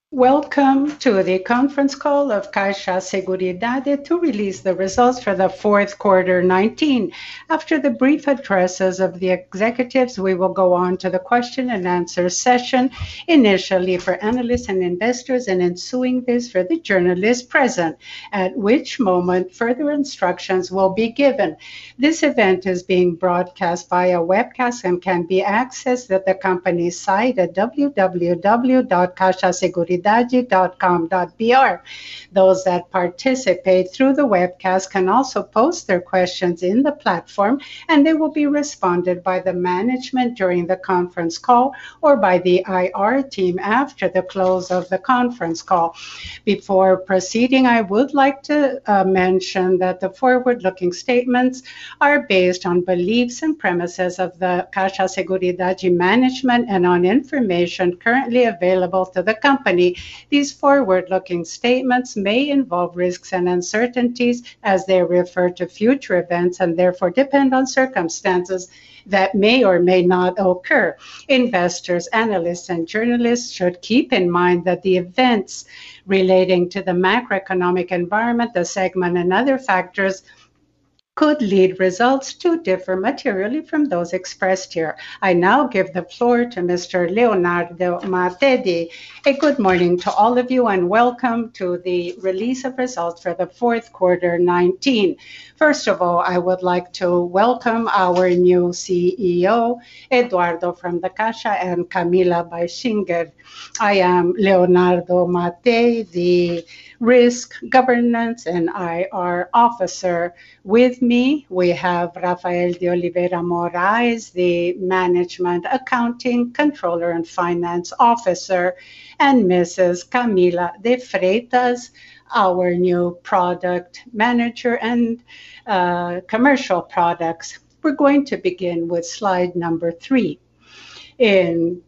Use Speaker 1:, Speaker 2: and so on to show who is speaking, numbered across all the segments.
Speaker 1: Welcome to the conference call of Caixa Seguridade to release the results for the fourth quarter 19. After the brief addresses of the executives, we will go on to the question and answer session, initially for analysts and investors, and ensuing this for the journalists present, at which moment further instructions will be given. This event is being broadcast via webcast and can be accessed at the company's site at www.caixaseguridade.com.br. Those that participate through the webcast can also post their questions in the platform, and they will be responded by the management during the conference call or by the IR team after the close of the conference call. Before proceeding, I would like to mention that the forward-looking statements are based on beliefs and premises of the Caixa Seguridade management and on information currently available to the company. These forward-looking statements may involve risks and uncertainties as they refer to future events and therefore depend on circumstances that may or may not occur. Investors, analysts, and journalists should keep in mind that the events relating to the macroeconomic environment, the segment, and other factors could lead results to differ materially from those expressed here. I now give the floor to Mr. Leonardo Martedi. A good morning to all of you and welcome to the release of results for the fourth quarter 19. First of all, I would like to welcome our new CEO, Eduardo from the Caixa, and Camila Baischinger. I am Leonardo Martedi, the Risk, Governance, and IR Officer. With me, we have Rafael de Oliveira Moraes, the Management, Accounting, Controller, and Finance Officer, and Mrs. Camila de Freitas, our new Product Manager and Commercial Products. We're going to begin with slide number 3. In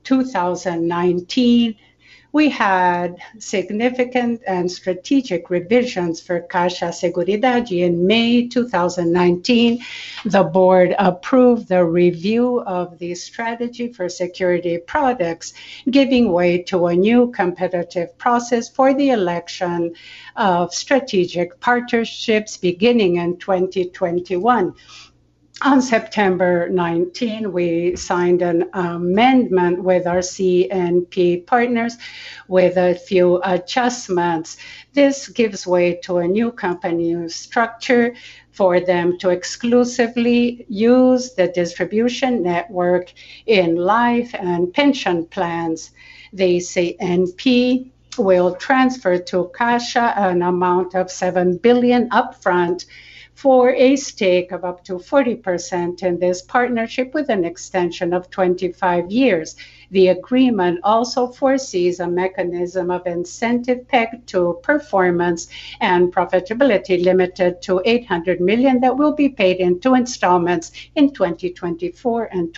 Speaker 1: 2019, we had significant and strategic revisions for Caixa Seguridade. In May 2019, the board approved the review of the strategy for security products, giving way to a new competitive process for the election of strategic partnerships beginning in 2021. On September 19, we signed an amendment with our CNP partners with a few adjustments. This gives way to a new company structure for them to exclusively use the distribution network in life and pension plans. The CNP will transfer to Caixa an amount of 7 billion upfront for a stake of up to 40% in this partnership with an extension of 25 years. The agreement also foresees a mechanism of incentive pegged to performance and profitability limited to 800 million that will be paid in 2 installments in 2024 and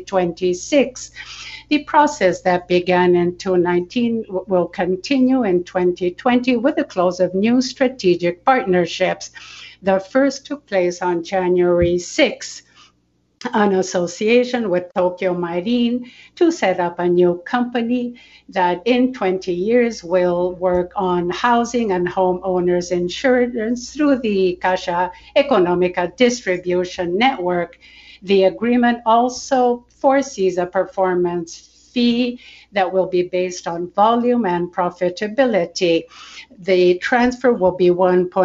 Speaker 1: 2026. The process that began in 2019 will continue in 2020 with the close of new strategic partnerships. The first took place on January 6, an association with Tokyo Marine to set up a new company that in 20 years will work on housing and homeowners insurance through the Caixa Econômica distribution network. The agreement also foresees a performance fee that will be based on volume and profitability. The transfer will be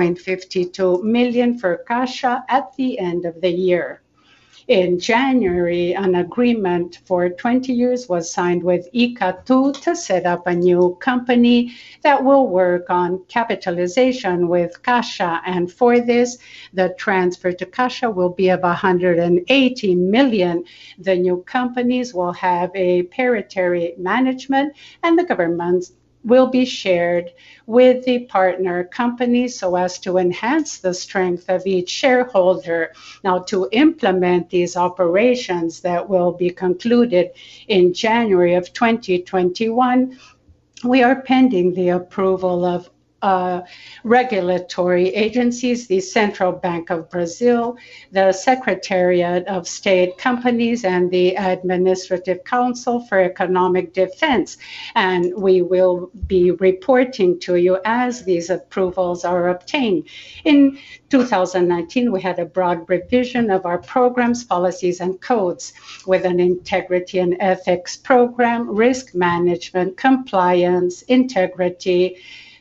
Speaker 1: 1.52 million for Caixa at the end of the year. In January, an agreement for 20 years was signed with Icatu to set up a new company that will work on capitalization with Caixa. And for this, the transfer to Caixa will be of 180 million. The new companies will have a parity management and the government will be shared with the partner companies so as to enhance the strength of each shareholder. Now, to implement these operations that will be concluded in January of 2021, we are pending the approval of regulatory agencies, the Central Bank of Brazil, the Secretariat of State Companies, and the Administrative Council for Economic Defense. And we will be reporting to you as these approvals are obtained. In 2019, we had a broad revision of our programs, policies, and codes with an integrity and ethics program, risk management, compliance, integrity,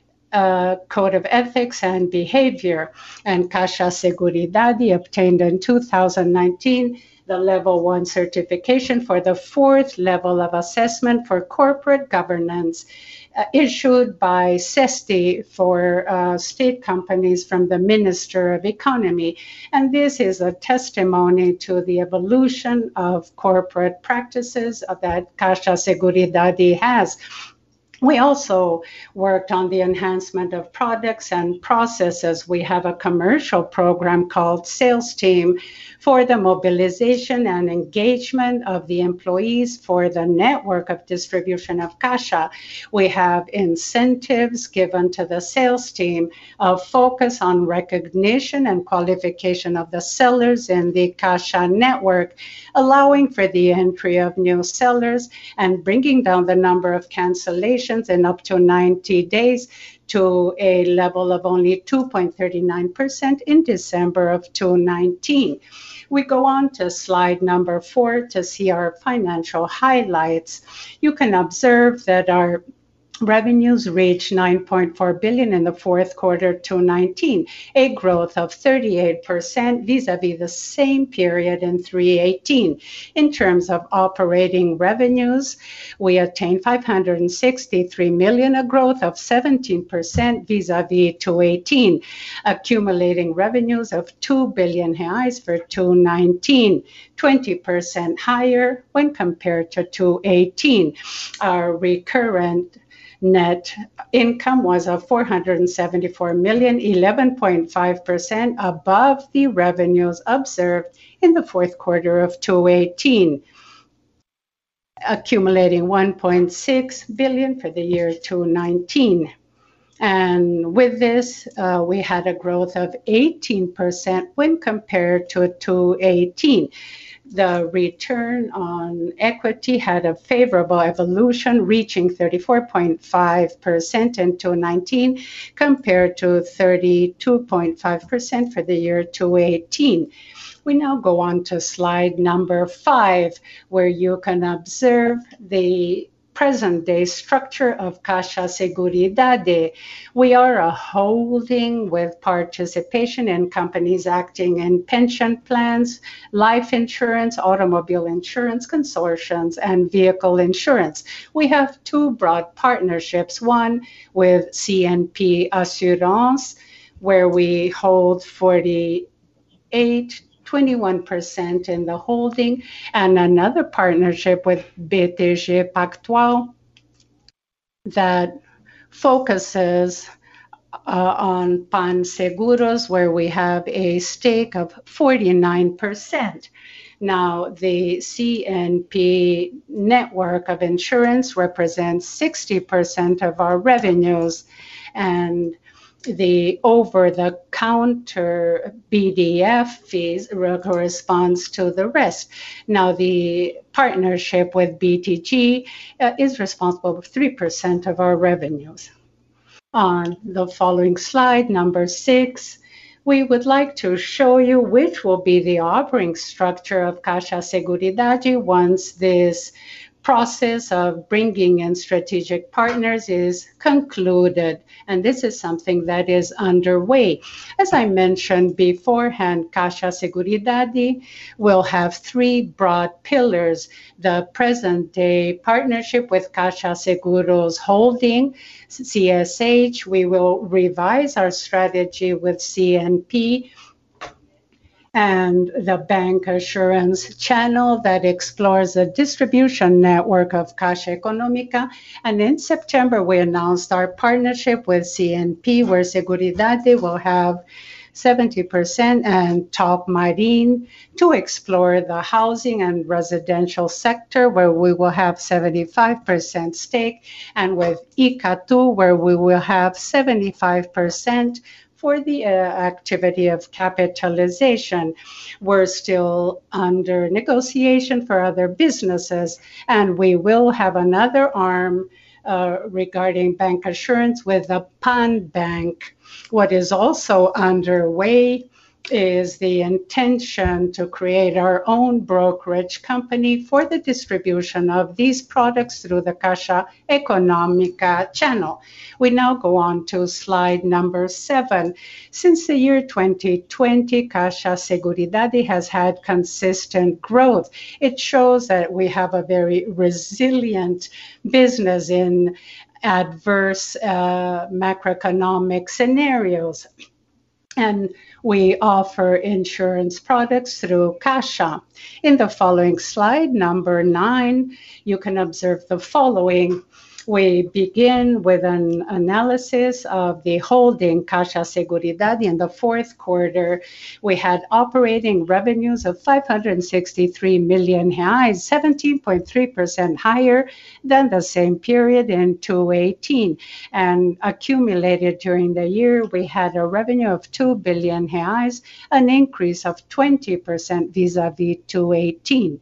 Speaker 1: code of ethics and behavior. And Caixa Seguridade obtained in 2019 the level 1 certification for the 4th level of assessment for corporate governance, issued by CESTI for state companies from the Minister of Economy. And this is a testimony to the evolution of corporate practices that Caixa Seguridade has. We also worked on the enhancement of products and processes. We have a commercial program called Sales Team for the mobilization and engagement of the employees for the network of distribution of Caixa. We have incentives given to the sales team of focus on recognition and qualification of the sellers in the Caixa network, allowing for the entry of new sellers and bringing down the number of cancellations in up to 90 days to a level of only 2.39% in December of 2019. We go on to slide number 4 to see our financial highlights. You can observe that our revenues reached 9.4 billion in the fourth quarter 2019, a growth of 38% vis-a-vis the same period in 2018. In terms of operating revenues, we attained 563 million, a growth of 17% vis-a-vis 2018, accumulating revenues of 2 billion reais for 2019, 20% higher when compared to 2018. Our recurrent net income was of 474 million, 11.5% above the revenues observed in the fourth quarter of 2018, accumulating 1.6 billion for the year 2019. And with this, we had a growth of 18% when compared to 2018. The return on equity had a favorable evolution, reaching 34.5% in 2019 compared to 32.5% for the year 2018. We now go on to slide number 5, where you can observe the present-day structure of Caixa Seguridade. We are a holding with participation in companies acting in pension plans, life insurance, automobile insurance, consortiums, and vehicle insurance. We have 2 broad partnerships, one with CNP Assurance, where we hold 21% in the holding, and another partnership with BTG Pactual that focuses on PAN Seguros, where we have a stake of 49%. Now, the CNP network of insurance represents 60% of our revenues, and the over-the-counter BDF fees corresponds to the rest. Now, the partnership with BTG is responsible for 3% of our revenues. On the following slide, number 6, we would like to show you which will be the operating structure of Caixa Seguridade once this process of bringing in strategic partners is concluded, and this is something that is underway. As I mentioned beforehand, Caixa Seguridade will have 3 broad pillars: the present-day partnership with Caixa Seguros Holding, CSH. We will revise our strategy with CNP, and the bank assurance channel that explores the distribution network of Caixa Econômica. And in September, we announced our partnership with CNP, where Seguridade will have 70%, and Top Marine to explore the housing and residential sector, where we will have 75% stake, and with Icatu, where we will have 75% for the activity of capitalization. We're still under negotiation for other businesses, and we will have another arm regarding bank assurance with the PAN Bank. What is also underway is the intention to create our own brokerage company for the distribution of these products through the Caixa Econômica channel. We now go on to slide number 7. Since the year 2020, Caixa Seguridade has had consistent growth. It shows that we have a very resilient business in adverse macroeconomic scenarios. And we offer insurance products through Caixa. In the following slide, number 9, you can observe the following. We begin with an analysis of the holding Caixa Seguridade. In the fourth quarter, we had operating revenues of 563 million reais, 17.3% higher than the same period in 2018. And accumulated during the year, we had a revenue of 2 billion reais, an increase of 20% vis-a-vis 2018.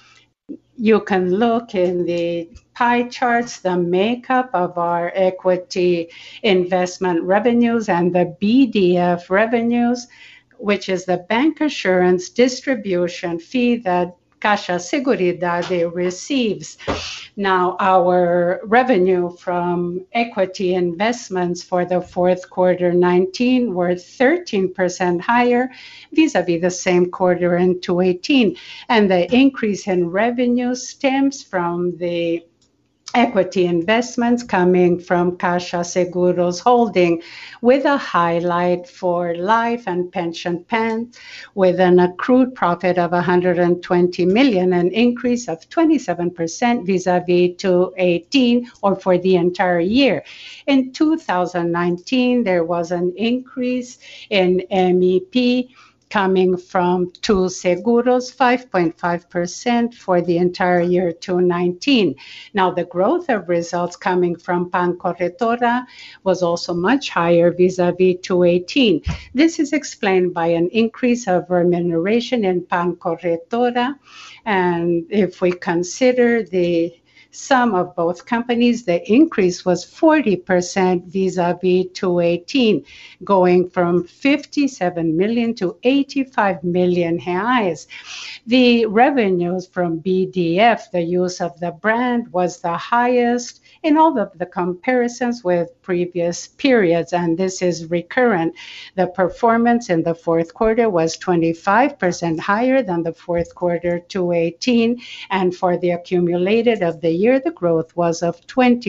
Speaker 1: You can look in the pie charts, the makeup of our equity investment revenues and the BDF revenues, which is the bank assurance distribution fee that Caixa Seguridade receives. Now, our revenue from equity investments for the fourth quarter 19 were 13% higher vis-a-vis the same quarter in 2018. And the increase in revenue stems from the equity investments coming from Caixa Seguros Holding, with a highlight for life and pension plans, with an accrued profit of 120 million, an increase of 27% vis-a-vis 2018, or for the entire year. In 2019, there was an increase in MEP coming from Too Seguros, 5.5% for the entire year 2019. Now, the growth of results coming from PAN Corretora was also much higher vis-a-vis 2018. This is explained by an increase of remuneration in PAN Corretora, and if we consider the sum of both companies, the increase was 40% vis-a-vis 2018, going from 57 million to 85 million reais. The revenues from BDF, the use of the brand, was the highest in all of the comparisons with previous periods, and this is recurrent. The performance in the fourth quarter was 25% higher than the fourth quarter 2018, and for the accumulated of the year, the growth was of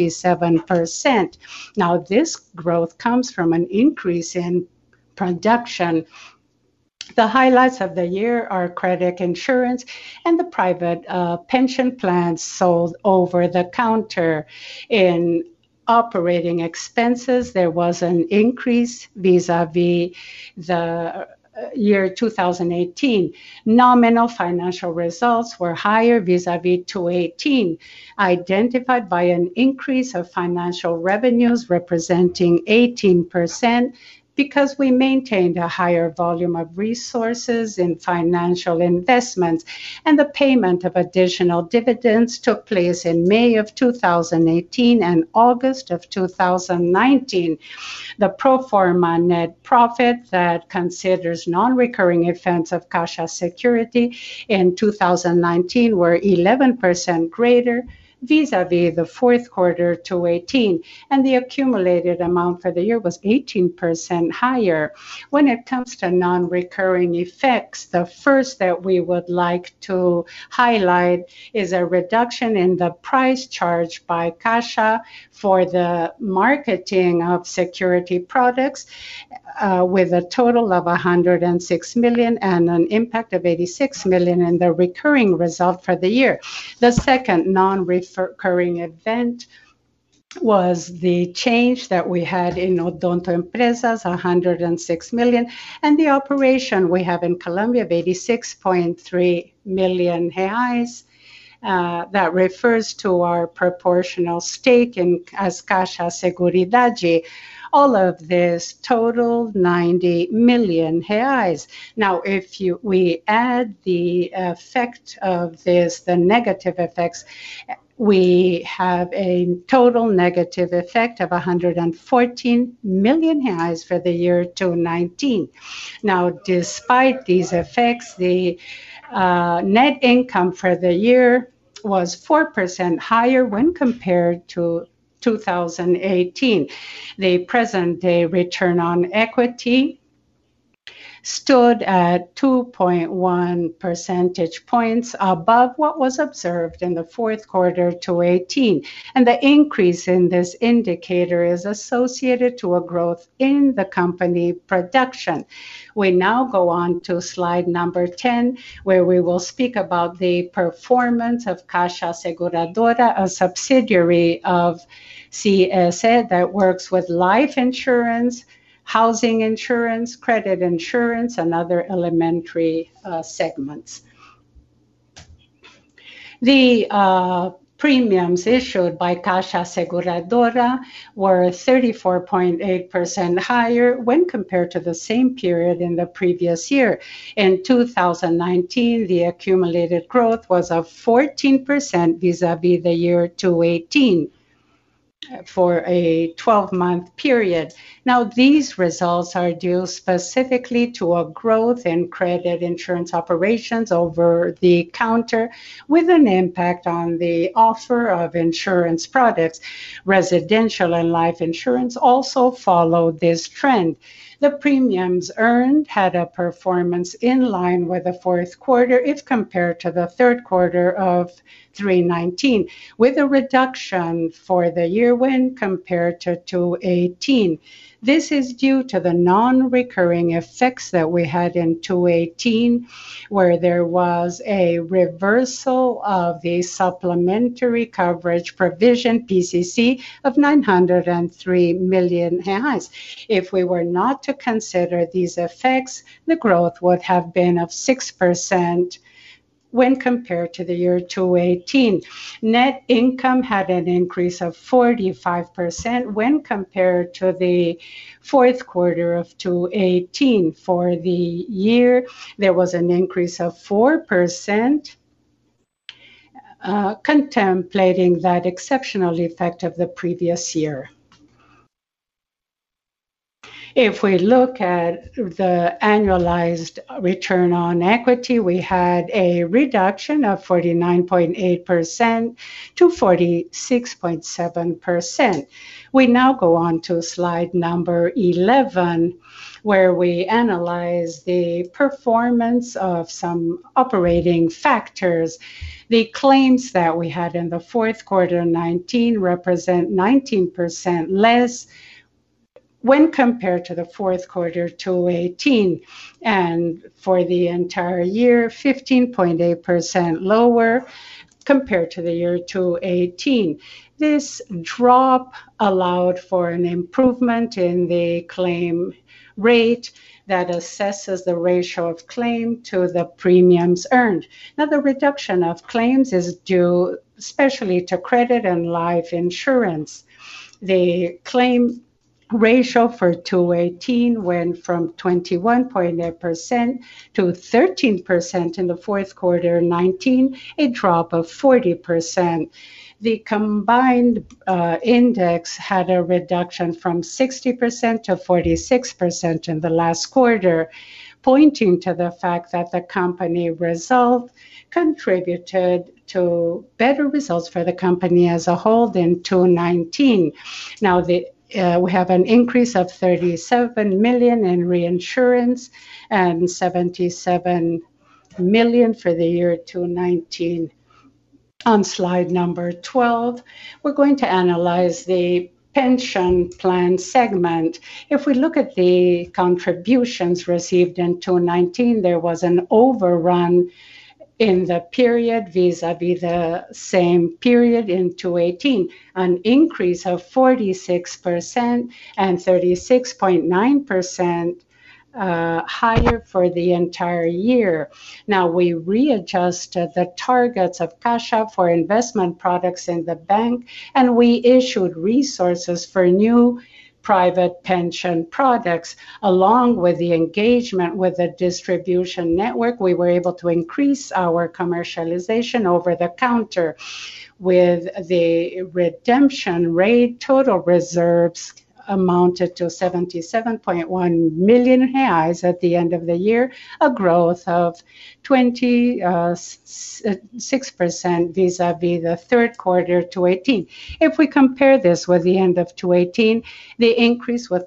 Speaker 1: 27%. Now, this growth comes from an increase in production. The highlights of the year are credit insurance and the private pension plans sold over the counter. In operating expenses, there was an increase vis-a-vis the year 2018. Nominal financial results were higher vis-a-vis 2018, identified by an increase of financial revenues representing 18%, because we maintained a higher volume of resources in financial investments, and the payment of additional dividends took place in May of 2018 and August of 2019. The pro forma net profit that considers non-recurring events of Caixa Security in 2019 were 11% greater vis-a-vis the fourth quarter 2018, and the accumulated amount for the year was 18% higher. When it comes to non-recurring effects, the first that we would like to highlight is a reduction in the price charged by Caixa for the marketing of security products, with a total of 106 million and an impact of 86 million in the recurring result for the year. The second non-recurring event was the change that we had in Odonto Empresas, 106 million, and the operation we have in Colombia of 86.3 million reais. That refers to our proportional stake in as Caixa Seguridade. All of this totaled 90 million reais. Now, if we add the effect of this, the negative effects, we have a total negative effect of 114 million reais for the year 2019. Now, despite these effects, the net income for the year was 4% higher when compared to 2018. The present day return on equity stood at 2.1 percentage points above what was observed in the fourth quarter 2018. And the increase in this indicator is associated to a growth in the company production. We now go on to slide number 10, where we will speak about the performance of Caixa Seguradora, a subsidiary of CSE that works with life insurance, housing insurance, credit insurance, and other elementary segments. The premiums issued by Caixa Seguradora were 34.8% higher when compared to the same period in the previous year. In 2019, the accumulated growth was of 14% vis-a-vis the year 2018. For a 12-month period. Now, these results are due specifically to a growth in credit insurance operations over the counter with an impact on the offer of insurance products. Residential and life insurance also followed this trend. The premiums earned had a performance in line with the fourth quarter if compared to the third quarter of 2019, with a reduction for the year when compared to 2018. This is due to the non-recurring effects that we had in 2018, where there was a reversal of the supplementary coverage provision, PCC, of 903 million reais. If we were not to consider these effects, the growth would have been of 6% when compared to the year 2018. Net income had an increase of 45% when compared to the fourth quarter of 2018. For the year, there was an increase of 4%, contemplating that exceptional effect of the previous year. If we look at the annualized return on equity, we had a reduction of 49.8% to 46.7%. We now go on to slide number 11, where we analyze the performance of some operating factors. The claims that we had in the fourth quarter 19 represent 19% less when compared to the fourth quarter 2018, and for the entire year, 15.8% lower compared to the year 2018. This drop allowed for an improvement in the claim rate that assesses the ratio of claim to the premiums earned. Now, the reduction of claims is due especially to credit and life insurance. The claim ratio for 2018 went from 21.8% to 13% in the fourth quarter 19, a drop of 40%. The combined index had a reduction from 60% to 46% in the last quarter, pointing to the fact that the company result contributed to better results for the company as a whole in 2019. Now, we have an increase of 37 million in reinsurance and 77 million for the year 2019. On slide number 12, we're going to analyze the pension plan segment. If we look at the contributions received in 2019, there was an overrun in the period vis-à-vis the same period in 2018, an increase of 46% and 36.9% higher for the entire year. Now, we readjusted the targets of Caixa for investment products in the bank, and we issued resources for new private pension products. Along with the engagement with the distribution network, we were able to increase our commercialization over the counter. With the redemption rate, total reserves amounted to 77.1 million reais at the end of the year, a growth of 26% vis-à-vis the third quarter 2018. If we compare this with the end of 2018, the increase was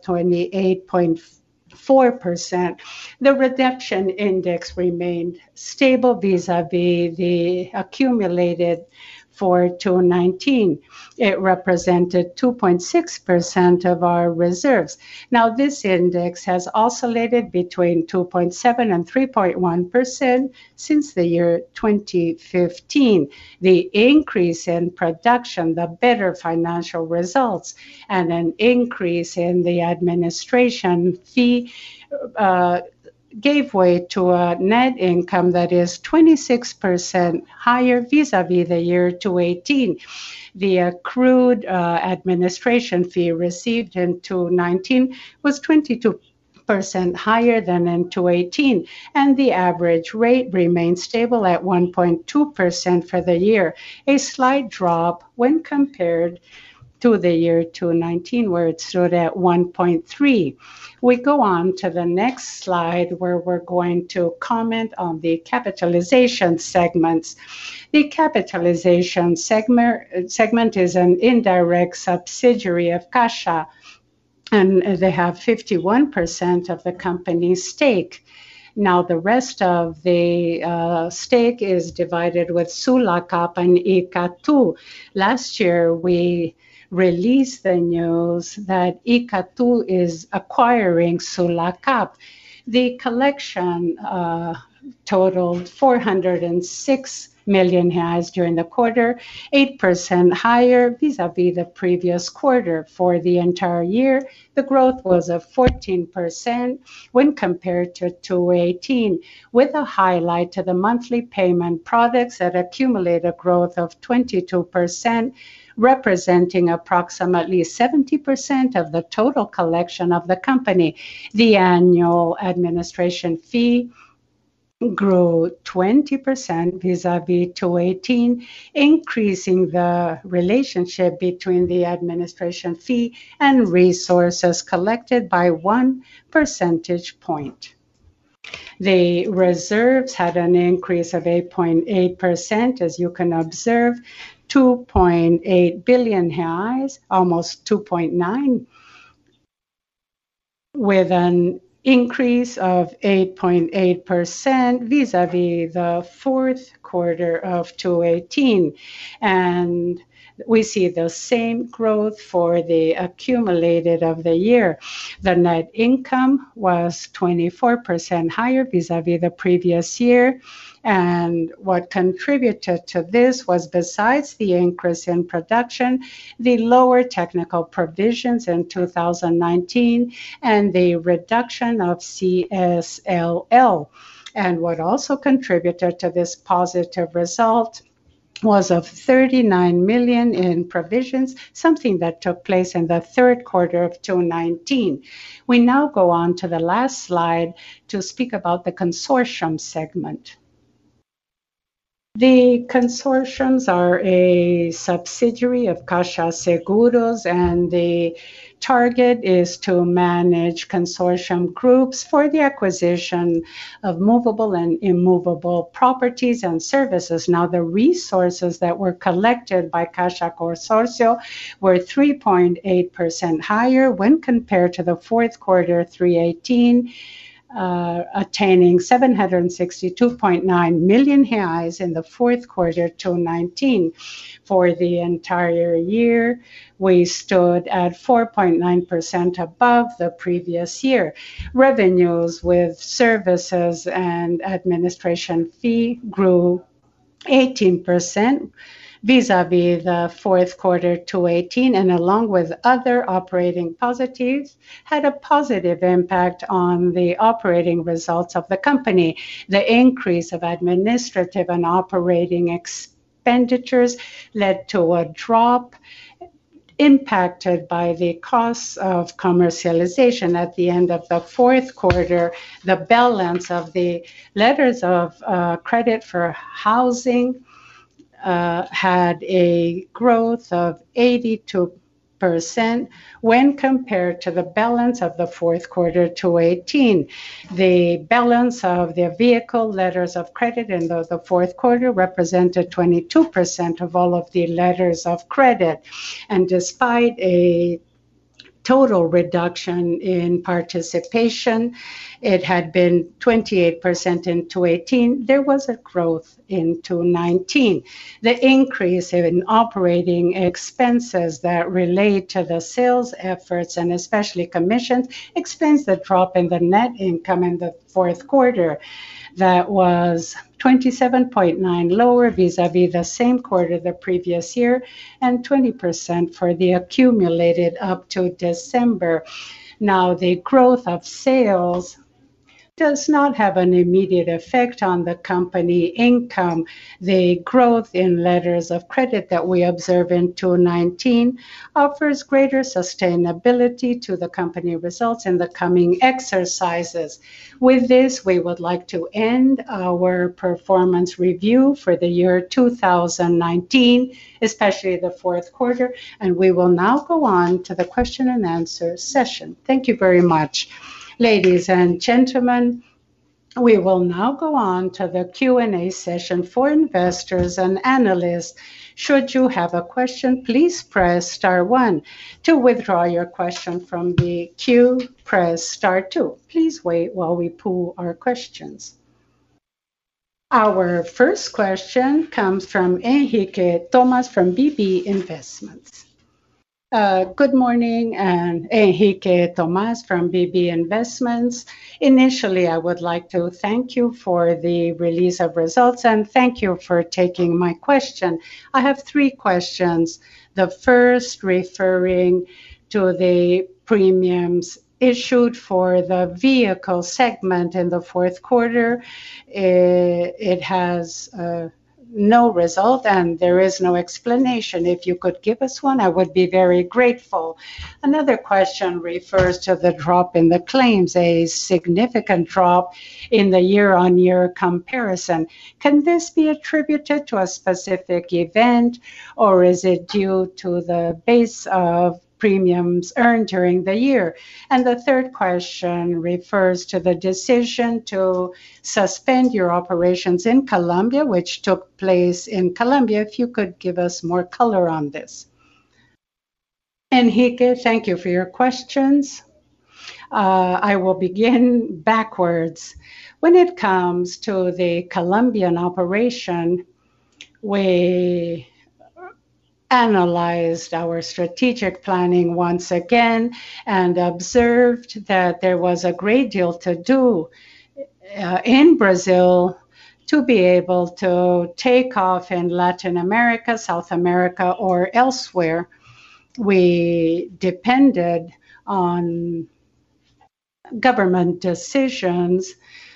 Speaker 1: 28.4%. The redemption index remained stable vis-à-vis the accumulated for 2019. It represented 2.6% of our reserves. Now, this index has oscillated between 2.7 and 3.1% since the year 2015. The increase in production, the better financial results, and an increase in the administration fee gave way to a net income that is 26% higher vis-à-vis the year 2018. The accrued administration fee received in 2019 was 22% higher than in 2018, and the average rate remained stable at 1.2% for the year, a slight drop when compared to the year 2019, where it stood at 1.3. We go on to the next slide, where we're going to comment on the capitalization segments. The capitalization segment is an indirect subsidiary of Caixa, and they have 51% of the company's stake. Now, the rest of the stake is divided with Sulacap and Icatu. Last year, we released the news that Icatu is acquiring Sulacap. The collection totaled 406 million reais during the quarter, 8% higher vis-à-vis the previous quarter. For the entire year, the growth was of 14% when compared to 2018, with a highlight to the monthly payment products that accumulate a growth of 22%, representing approximately 70% of the total collection of the company. The annual administration fee grew 20% vis-à-vis 2018, increasing the relationship between the administration fee and resources collected by 1 percentage point. The reserves had an increase of 8.8%, as you can observe, 2.8 billion reais, almost 2.9, with an increase of 8.8% vis-à-vis the fourth quarter of 2018. And we see the same growth for the accumulated of the year. The net income was 24% higher vis-à-vis the previous year. And what contributed to this was, besides the increase in production, the lower technical provisions in 2019 and the reduction of CSLL. And what also contributed to this positive result was of 39 million in provisions, something that took place in the third quarter of 2019. We now go on to the last slide to speak about the consortium segment. The consortiums are a subsidiary of Caixa Seguros, and the target is to manage consortium groups for the acquisition of movable and immovable properties and services. Now, the resources that were collected by Caixa Consórcio were 3.8% higher when compared to the fourth quarter 2018. attaining 762.9 million reais in the fourth quarter 2019. For the entire year, we stood at 4.9% above the previous year. Revenues with services and administration fee grew 18% vis-à-vis the fourth quarter 2018, and along with other operating positives, had a positive impact on the operating results of the company. The increase of administrative and operating expenditures led to a drop impacted by the costs of commercialization. At the end of the fourth quarter, the balance of the letters of credit for housing had a growth of 82% when compared to the balance of the fourth quarter 2018. The balance of the vehicle letters of credit in the fourth quarter represented 22% of all of the letters of credit. And despite a total reduction in participation, it had been 28% in 2018. There was a growth in 2019. The increase in operating expenses that relate to the sales efforts and especially commissions explains the drop in the net income in the fourth quarter. That was 27.9 lower vis-à-vis the same quarter the previous year, and 20% for the accumulated up to December. Now, the growth of sales does not have an immediate effect on the company income. The growth in letters of credit that we observe in 2019 offers greater sustainability to the company results in the coming exercises. With this, we would like to end our performance review for the year 2019, especially the fourth quarter, and we will now go on to the question and answer session. Thank you very much. Ladies and gentlemen, we will now go on to the Q&A session for investors and analysts. Should you have a question, please press star 1. To withdraw your question from the queue, press star 2. Please wait while we pull our questions. Our first question comes from Henrique Thomas from BB Investimentos. Good morning, and Henrique Thomas from BB Investimentos. Initially, I would like to thank you for the release of results, and thank you for taking my question. I have 3 questions. The first referring to the premiums issued for the vehicle segment in the fourth quarter. It has no result, and there is no explanation. If you could give us one, I would be very grateful. Another question refers to the drop in the claims, a significant drop in the year-on-year comparison. Can this be attributed to a specific event, or is it due to the base of premiums earned during the year? And the third question refers to the decision to suspend your operations in Colombia, which took place in Colombia. If you could give us more color on this. Henrique, thank you for your questions. I will begin backwards. When it comes to the Colombian operation, we analyzed our strategic planning once again and observed that there was a great deal to do in Brazil to be able to take off in Latin America, South America, or elsewhere. We depended on government decisions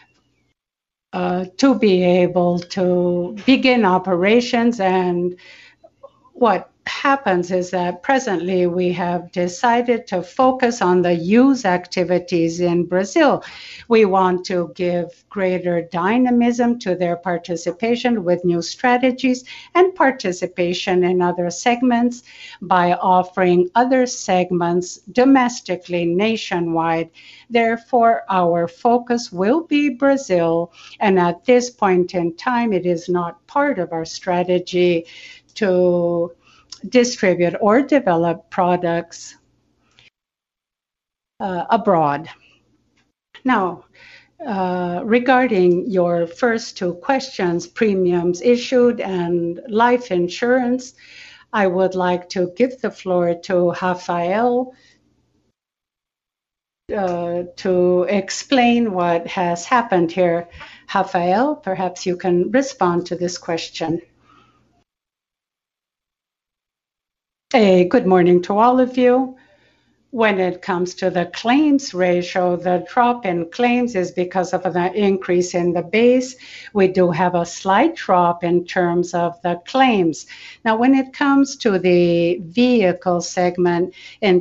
Speaker 1: to be able to begin operations, and what happens is that presently we have decided to focus on the use activities in Brazil. We want to give greater dynamism to their participation with new strategies and participation in other segments by offering other segments domestically nationwide. Therefore, our focus will be Brazil, and at this point in time, it is not part of our strategy to distribute or develop products abroad. Now, Regarding your first two questions, premiums issued and life insurance, I would like to give the floor to Rafael to explain what has happened here. Rafael, perhaps you can respond to this question. Good morning to all of you. When it comes to the claims ratio, the drop in claims is because of the increase in the base. We do have a slight drop in terms of the claims. Now, when it comes to the vehicle segment in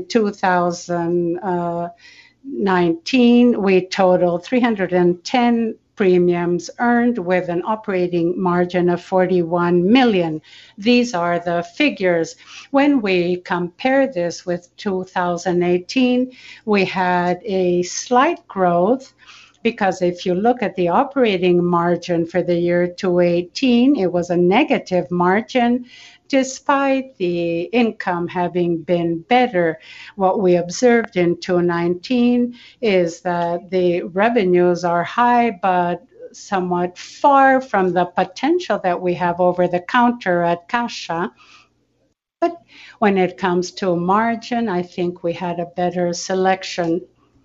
Speaker 1: 2019, we totaled 310 premiums earned with an operating margin of 41 million. These are the figures. When we compare this with 2018, we had a slight growth because if you look at the operating margin for the year 2018, it was a negative margin despite the income having been better. What we observed in 2019 is that the revenues are high, but somewhat far from the potential that we have over the counter at Caixa. But when it comes to margin, I think we had a better selection.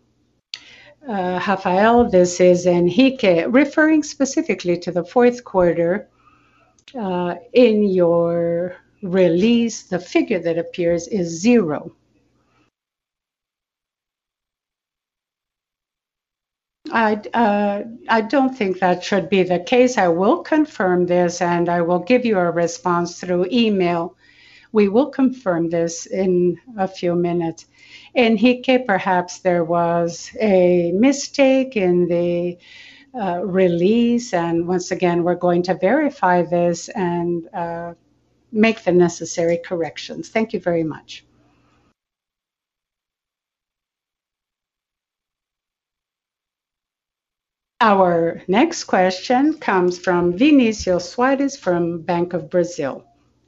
Speaker 1: Rafael, this is Henrique, referring specifically to the fourth quarter. In your release, the figure that appears is 0. I don't think that should be the case. I will confirm this and I will give you a response through email. We will confirm this in a few minutes. Henrique, perhaps there was a mistake in the release, and once again, we're going to verify this and make the necessary corrections. Thank you very much. Our next question comes from Vinicius Suarez from Banco do Brasil.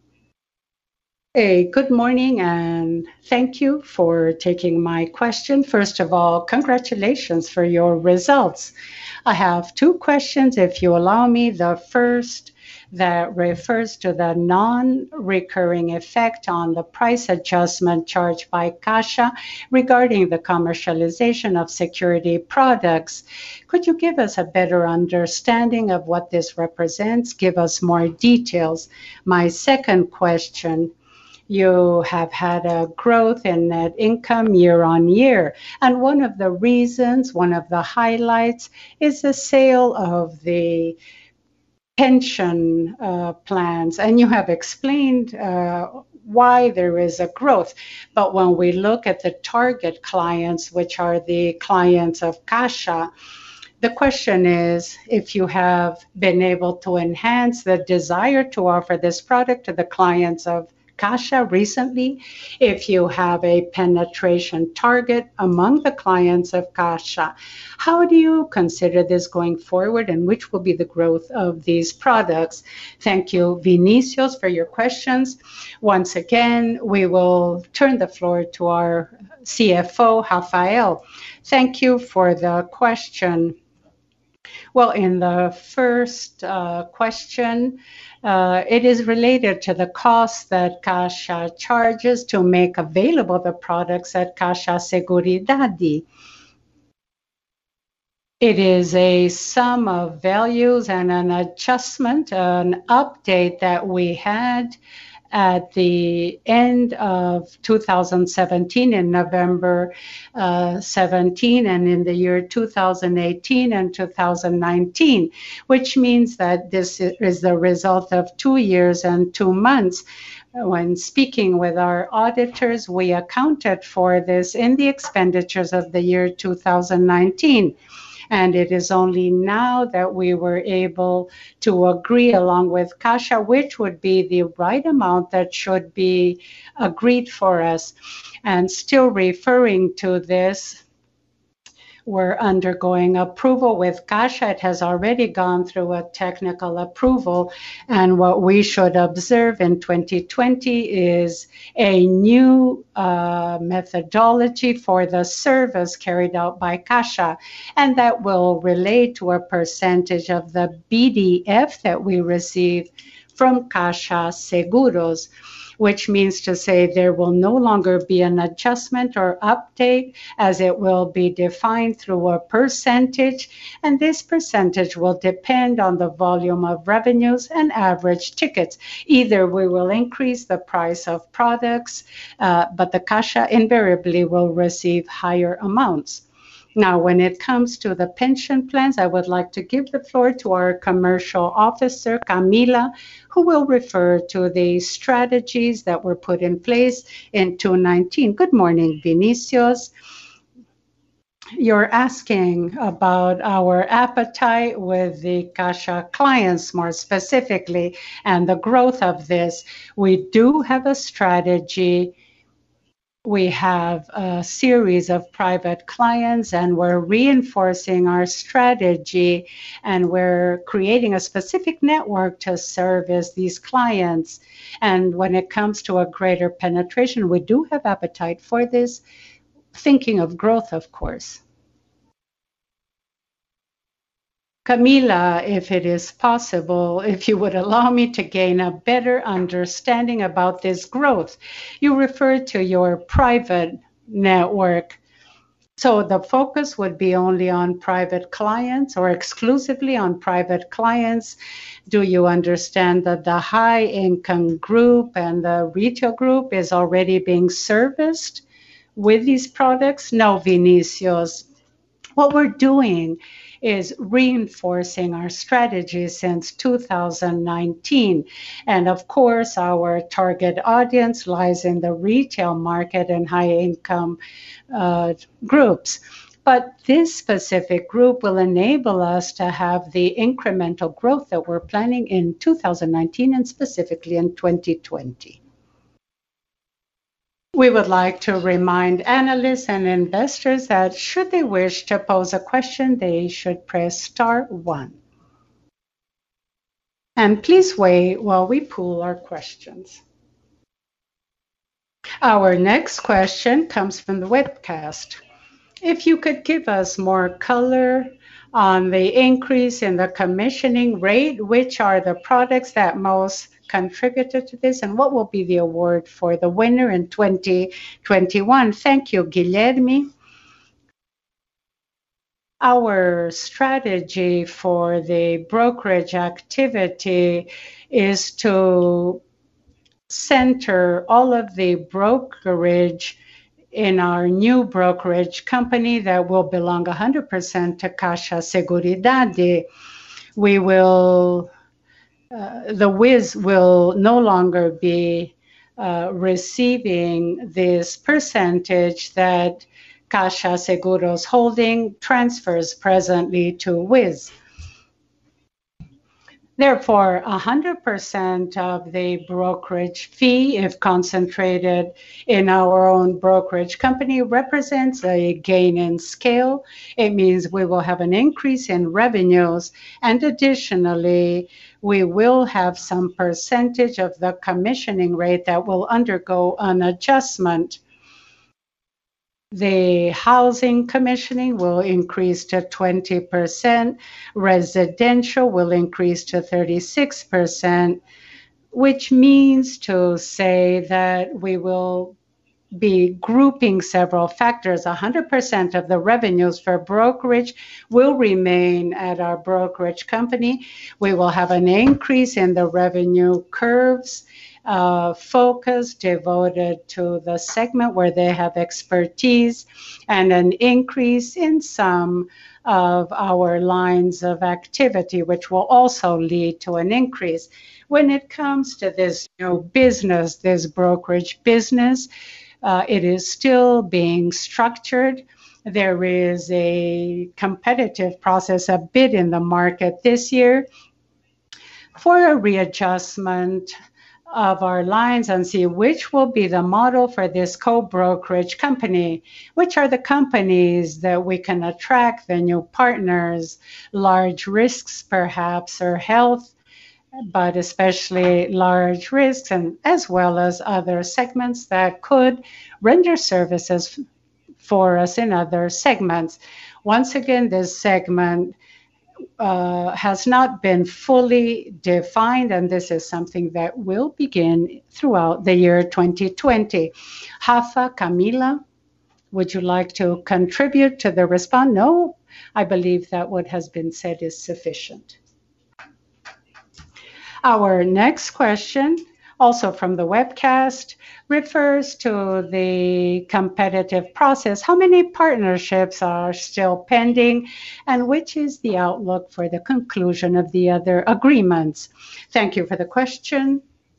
Speaker 1: Good morning and thank you for taking my question. First of all, congratulations for your results. I have two questions, if you allow me. The first that refers to the non-recurring effect on the price adjustment charged by Caixa regarding the commercialization of security products. Could you give us a better understanding of what this represents? Give us more details. My second question, you have had a growth in net income year on year. And one of the reasons, one of the highlights is the sale of the pension plans. And you have explained why there is a growth. But when we look at the target clients, which are the clients of Caixa, the question is if you have been able to enhance the desire to offer this product to the clients of Caixa recently, if you have a penetration target among the clients of Caixa. How do you consider this going forward and which will be the growth of these products? Thank you, Vinicius, for your questions. Once again, we will turn the floor to our CFO, Rafael. Thank you for the question. Well, in the first question, it is related to the cost that Caixa charges to make available the products at Caixa Seguridade. It is a sum of values and an adjustment, an update that we had at the end of 2017 in November 17 and in the year 2018 and 2019, which means that this is the result of 2 years and 2 months. When speaking with our auditors, we accounted for this in the expenditures of the year 2019. And it is only now that we were able to agree along with Caixa, which would be the right amount that should be agreed for us. And still referring to this, we're undergoing approval with Caixa. It has already gone through a technical approval, and what we should observe in 2020 is a new methodology for the service carried out by Caixa, and that will relate to a percentage of the BDF that we receive from Caixa Seguros, which means to say there will no longer be an adjustment or update, as it will be defined through a percentage, and this percentage will depend on the volume of revenues and average tickets. Either we will increase the price of products, but the Caixa invariably will receive higher amounts. Now, when it comes to the pension plans, I would like to give the floor to our commercial officer, Camila, who will refer to the strategies that were put in place in 2019. Good morning, Vinicius. You're asking about our appetite with the Caixa clients more specifically and the growth of this. We do have a strategy. We have a series of private clients, and we're reinforcing our strategy, and we're creating a specific network to service these clients. And when it comes to a greater penetration, we do have appetite for this, thinking of growth, of course. Camila, if it is possible, if you would allow me to gain a better understanding about this growth. You referred to your private network. So the focus would be only on private clients or exclusively on private clients. Do you understand that the high income group and the retail group is already being serviced with these products? No, Vinicius. What we're doing is reinforcing our strategy since 2019. And of course, our target audience lies in the retail market and high income groups. But this specific group will enable us to have the incremental growth that we're planning in 2019 and specifically in 2020. We would like to remind analysts and investors that should they wish to pose a question, they should press star 1. And please wait while we pool our questions. Our next question comes from the webcast. If you could give us more color on the increase in the commissioning rate, which are the products that most contributed to this, and what will be the award for the winner in 2021? Thank you, Guilherme. Our strategy for the brokerage activity is to center all of the brokerage in our new brokerage company that will belong 100% to Caixa Seguridade. We will the WIS will no longer be receiving this percentage that Caixa Seguros Holding transfers presently to WIS. Therefore, 100% of the brokerage fee, if concentrated in our own brokerage company, represents a gain in scale. It means we will have an increase in revenues, and additionally, we will have some percentage of the commissioning rate that will undergo an adjustment. The housing commissioning will increase to 20%, residential will increase to 36%, which means to say that we will be grouping several factors. 100% of the revenues for brokerage will remain at our brokerage company. We will have an increase in the revenue curves, focus devoted to the segment where they have expertise, and an increase in some of our lines of activity, which will also lead to an increase. When it comes to this new business, this brokerage business, it is still being structured. There is a competitive process, a bid in the market this year for a readjustment of our lines and see which will be the model for this co-brokerage company. Which are the companies that we can attract the new partners, large risks perhaps, or health, but especially large risks, and as well as other segments that could render services for us in other segments. Once again, this segment has not been fully defined, and this is something that will begin throughout the year 2020. Rafa, Camila, would you like to contribute to the response? No, I believe that what has been said is sufficient. Our next question, also from the webcast, refers to the competitive process. How many partnerships are still pending, and which is the outlook for the conclusion of the other agreements? Thank you for the question.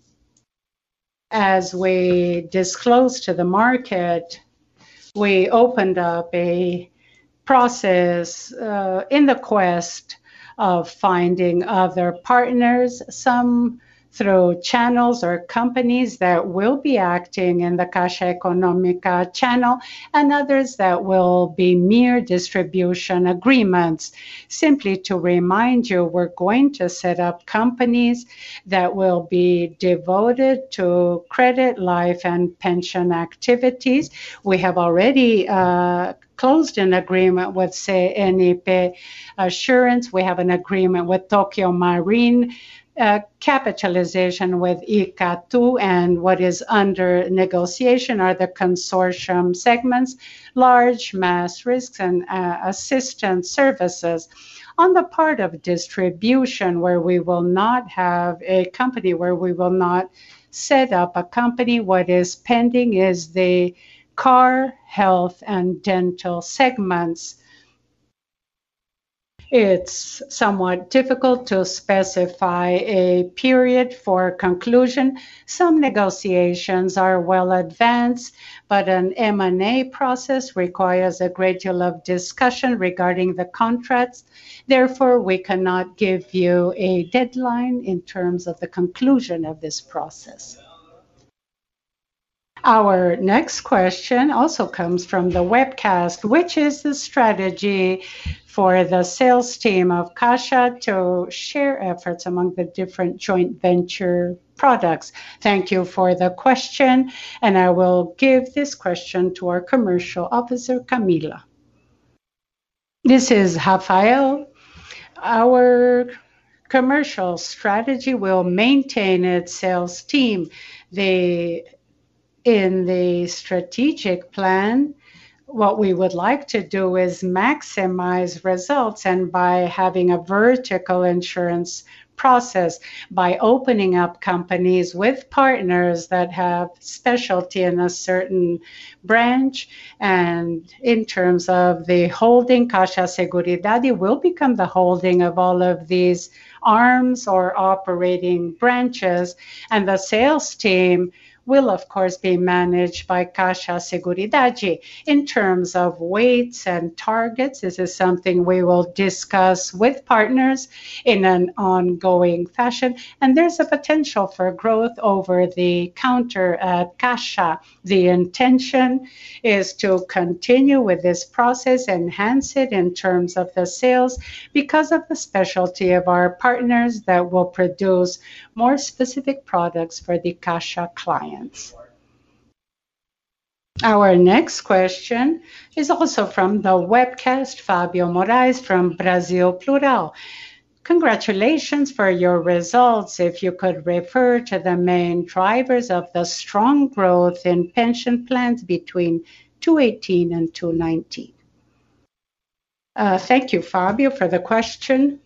Speaker 1: As we disclosed to the market, we opened up a process in the quest of finding other partners, some through channels or companies that will be acting in the Caixa Econômica channel, and others that will be mere distribution agreements. Simply to remind you, we're going to set up companies that will be devoted to credit, life, and pension activities. We have already closed an agreement with CNP Assurance. We have an agreement with Tokio Marine, capitalization with Icatu, and what is under negotiation are the consortium segments, large mass risks, and assistance services. On the part of distribution, where we will not have a company, where we will not set up a company, what is pending is the car, health, and dental segments. It's somewhat difficult to specify a period for conclusion. Some negotiations are well advanced, but an M&A process requires a great deal of discussion regarding the contracts. Therefore, we cannot give you a deadline in terms of the conclusion of this process. Our next question also comes from the webcast. Which is the strategy for the sales team of Caixa to share efforts among the different joint venture products? Thank you for the question, and I will give this question to our commercial officer, Camila. This is Rafael. Our commercial strategy will maintain its sales team. In the strategic plan, what we would like to do is maximize results, and by having a vertical insurance process, by opening up companies with partners that have specialty in a certain branch, and in terms of the holding, Caixa Seguridade will become the holding of all of these arms or operating branches, and the sales team will of course be managed by Caixa Seguridade. In terms of weights and targets, this is something we will discuss with partners in an ongoing fashion, and there's a potential for growth over the counter at Caixa. The intention is to continue with this process, enhance it in terms of the sales, because of the specialty of our partners that will produce more specific products for the Caixa clients. Our next question is also from the webcast, Fabio Moraes from Brasil Plural. Congratulations for your results. If you could refer to the main drivers of the strong growth in pension plans between 2018 and 2019. Thank you, Fabio, for the question.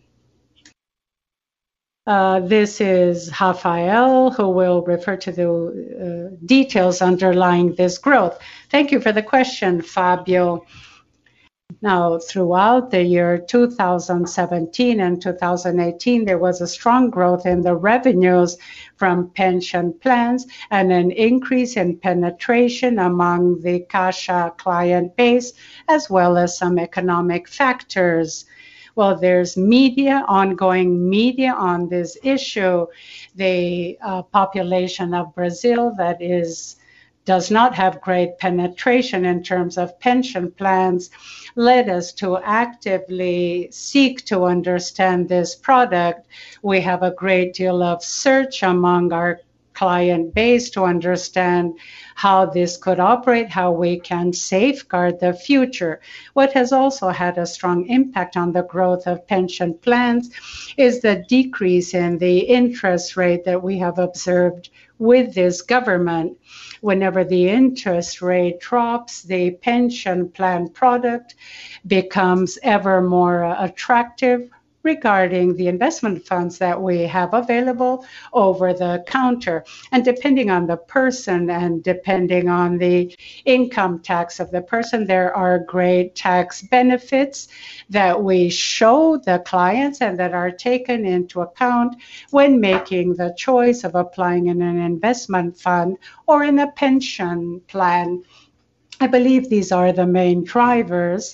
Speaker 1: This is Rafael, who will refer to the details underlying this growth. Thank you for the question, Fabio. Now, throughout the year 2017 and 2018, there was a strong growth in the revenues from pension plans and an increase in penetration among the Caixa client base, as well as some economic factors. Well, there's media, ongoing media on this issue. The population of Brazil that does not have great penetration in terms of pension plans led us to actively seek to understand this product. We have a great deal of search among our client base to understand how this could operate, how we can safeguard the future. What has also had a strong impact on the growth of pension plans is the decrease in the interest rate that we have observed with this government. Whenever the interest rate drops, the pension plan product becomes ever more attractive regarding the investment funds that we have available over the counter. And depending on the person and depending on the income tax of the person, there are great tax benefits that we show the clients and that are taken into account when making the choice of applying in an investment fund or in a pension plan. I believe these are the main drivers.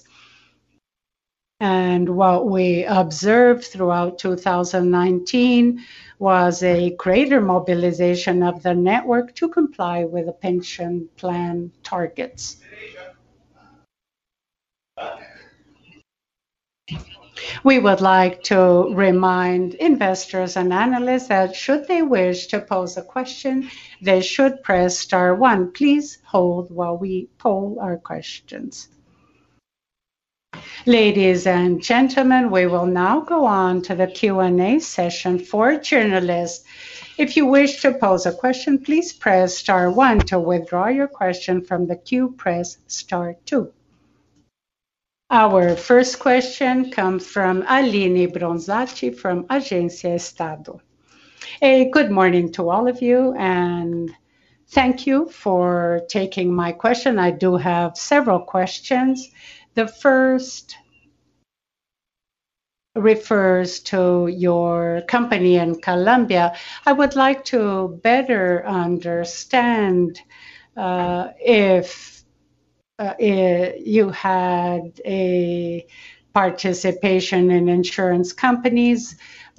Speaker 1: And what we observed throughout 2019 was a greater mobilization of the network to comply with the pension plan targets. We would like to remind investors and analysts that should they wish to pose a question, they should press star 1. Please hold while we poll our questions. Ladies and gentlemen, we will now go on to the Q&A session for journalists. If you wish to pose a question, please press star 1. To withdraw your question from the queue, press star 2. Our first question comes from Aline Bronzatti from Agência Estado. Good morning to all of you, and thank you for taking my question. I do have several questions. The first refers to your company in Colombia. I would like to better understand if you had a participation in insurance companies,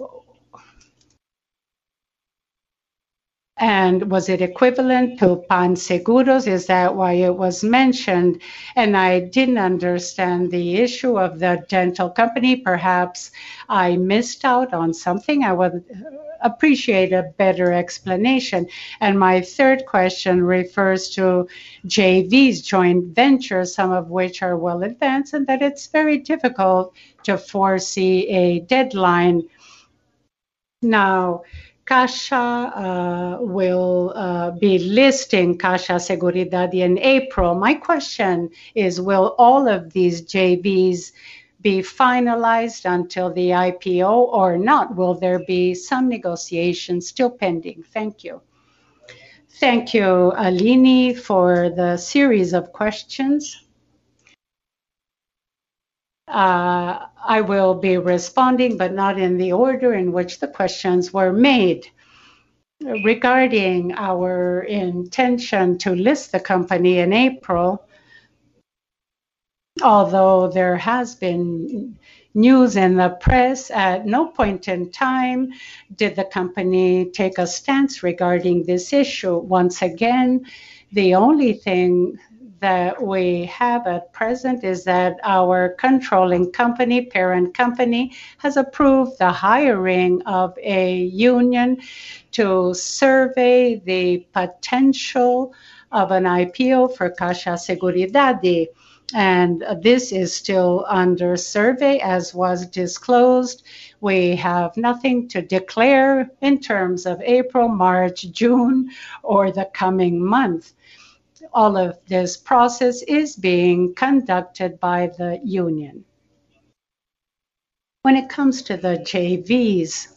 Speaker 1: and was it equivalent to PanSeguros? Is that why it was mentioned? And I didn't understand the issue of the dental company. Perhaps I missed out on something. I would appreciate a better explanation. And my third question refers to JVs, joint ventures, some of which are well advanced, and that it's very difficult to foresee a deadline. Now, Caixa will be listing Caixa Seguridade in April. My question is, will all of these JVs be finalized until the IPO or not? Will there be some negotiations still pending? Thank you. Thank you, Aline, for the series of questions. I will be responding, but not in the order in which the questions were made. Regarding our intention to list the company in April, although there has been news in the press, at no point in time did the company take a stance regarding this issue. Once again, the only thing that we have at present is that our controlling company, parent company, has approved the hiring of a union to survey the potential of an IPO for Caixa Seguridade. And this is still under survey, as was disclosed. We have nothing to declare in terms of April, March, June, or the coming month. All of this process is being conducted by the union. When it comes to the JVs,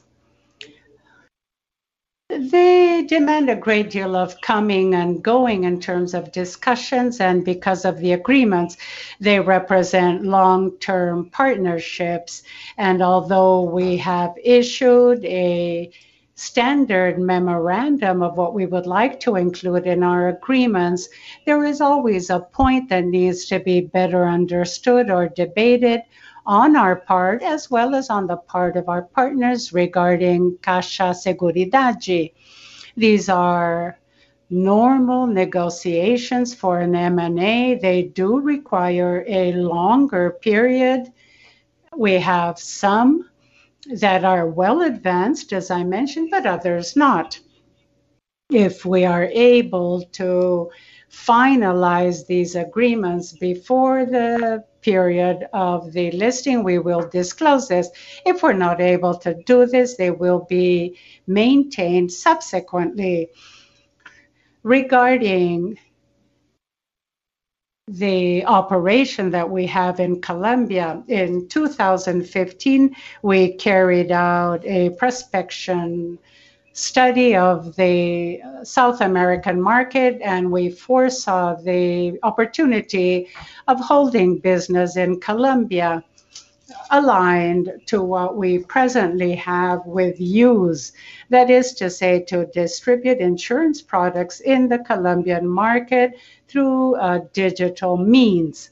Speaker 1: they demand a great deal of coming and going in terms of discussions, and because of the agreements, they represent long-term partnerships. And although we have issued a standard memorandum of what we would like to include in our agreements, there is always a point that needs to be better understood or debated on our part as well as on the part of our partners regarding Caixa Seguridade. These are normal negotiations for an M&A. They do require a longer period. We have some that are well advanced, as I mentioned, but others not. If we are able to finalize these agreements before the period of the listing, we will disclose this. If we're not able to do this, they will be maintained subsequently. Regarding the operation that we have in Colombia, in 2015, we carried out a prospection study of the South American market, and we foresaw the opportunity of holding business in Colombia, aligned to what we presently have with use. That is to say, to distribute insurance products in the Colombian market through digital means.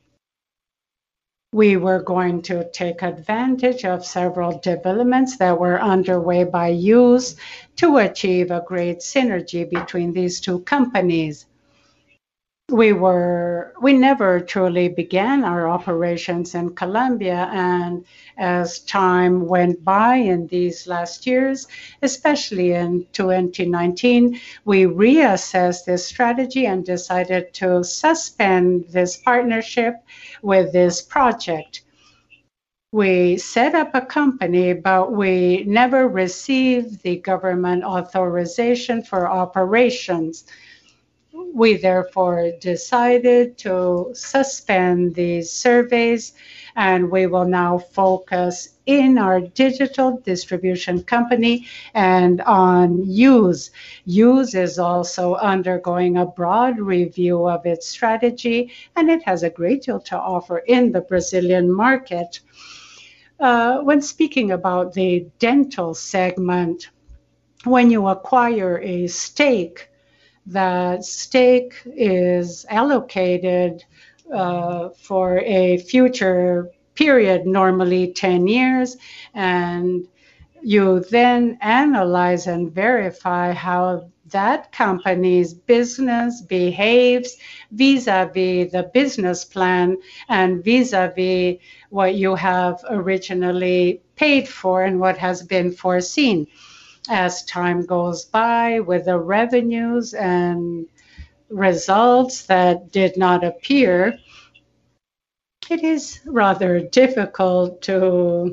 Speaker 1: We were going to take advantage of several developments that were underway by use to achieve a great synergy between these two companies. We never truly began our operations in Colombia, and as time went by in these last years, especially in 2019, we reassessed this strategy and decided to suspend this partnership with this project. We set up a company, but we never received the government authorization for operations. We therefore decided to suspend these surveys, and we will now focus in our digital distribution company and on Use. Use is also undergoing a broad review of its strategy, and it has a great deal to offer in the Brazilian market. When speaking about the dental segment, when you acquire a stake, that stake is allocated for a future period, normally 10 years, and you then analyze and verify how that company's business behaves vis-a-vis the business plan and vis-a-vis what you have originally paid for and what has been foreseen. As time goes by, with the revenues and results that did not appear, it is rather difficult to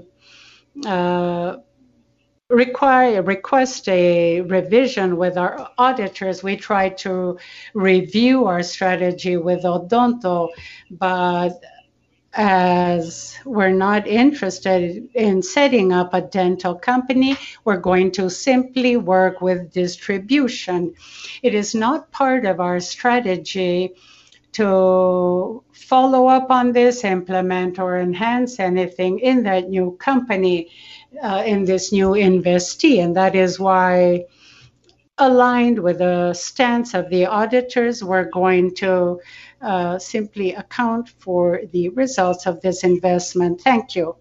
Speaker 1: request a revision with our auditors. We try to review our strategy with Odonto, but as we're not interested in setting up a dental company, we're going to simply work with distribution. It is not part of our strategy to follow up on this, implement or enhance anything in that new company, in this new investee. And that is why, aligned with the stance of the auditors, we're going to simply account for the results of this investment. Thank you.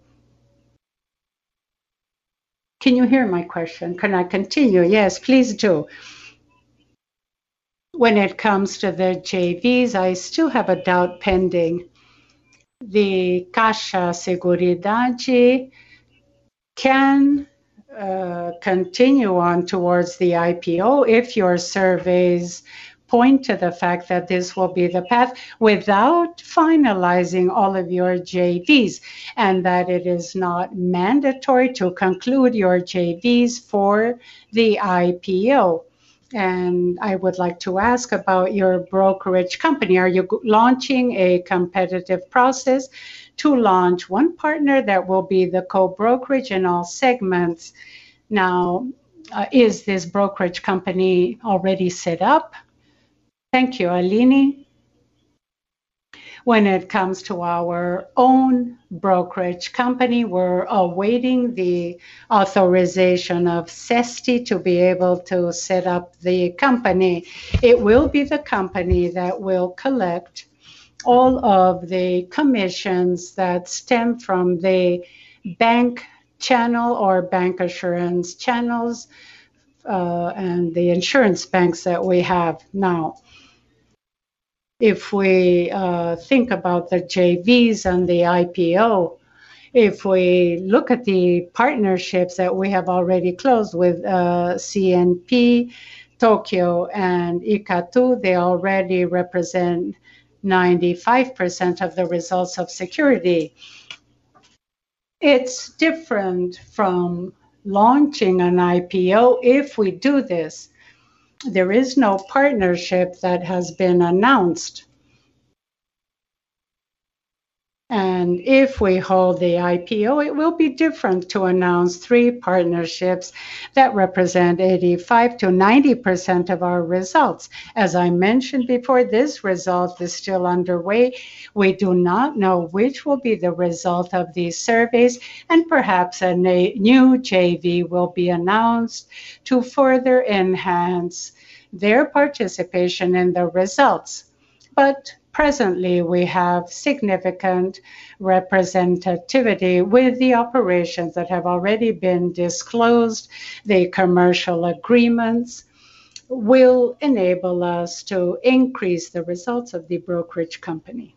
Speaker 1: Can you hear my question? Can I continue? Yes, please do. When it comes to the JVs, I still have a doubt pending. The Caixa Seguridade can continue on towards the IPO if your surveys point to the fact that this will be the path without finalizing all of your JVs, and that it is not mandatory to conclude your JVs for the IPO. And I would like to ask about your brokerage company. Are you launching a competitive process to launch one partner that will be the co-brokerage in all segments? Now, is this brokerage company already set up? Thank you, Aline. When it comes to our own brokerage company, we're awaiting the authorization of CESTI to be able to set up the company. It will be the company that will collect all of the commissions that stem from the bank channel or bank assurance channels and the insurance banks that we have now. If we think about the JVs and the IPO, if we look at the partnerships that we have already closed with CNP, Tokyo, and Icatu, they already represent 95% of the results of security. It's different from launching an IPO. If we do this, there is no partnership that has been announced. And if we hold the IPO, it will be different to announce 3 partnerships that represent 85 to 90% of our results. As I mentioned before, this result is still underway. We do not know which will be the result of these surveys, and perhaps a new JV will be announced to further enhance their participation in the results. But presently, we have significant representativity with the operations that have already been disclosed. The commercial agreements will enable us to increase the results of the brokerage company.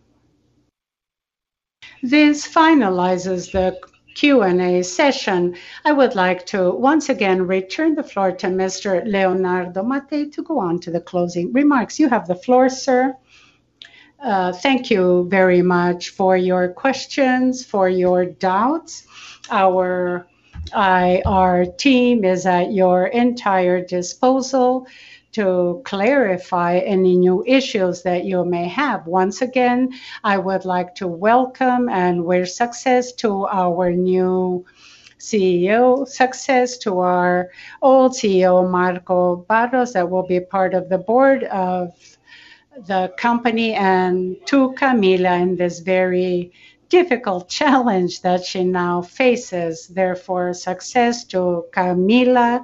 Speaker 1: This finalizes the Q&A session. I would like to once again return the floor to Mr. Leonardo Mattei to go on to the closing remarks. You have the floor, sir. Thank you very much for your questions, for your doubts. Our IR team is at your entire disposal to clarify any new issues that you may have. Once again, I would like to welcome and wish success to our new CEO, success to our old CEO, Marco Barros, that will be part of the board of the company, and to Camila in this very difficult challenge that she now faces. Therefore, success to Camila,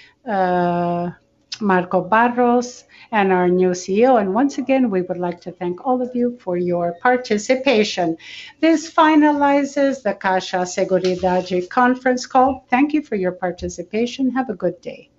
Speaker 1: Marco Barros, and our new CEO. And once again, we would like to thank all of you for your participation. This finalizes the Caixa Seguridade conference call. Thank you for your participation. Have a good day.